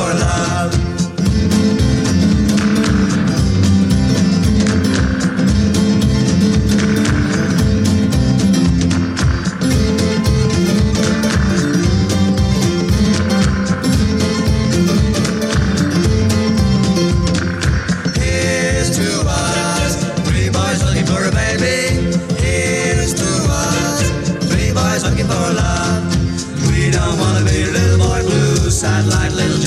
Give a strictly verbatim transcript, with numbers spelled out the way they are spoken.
for love. Here's to us, three boys looking for a baby. Here's to us, three boys looking for love. We don't wanna be little boy blue, sad like little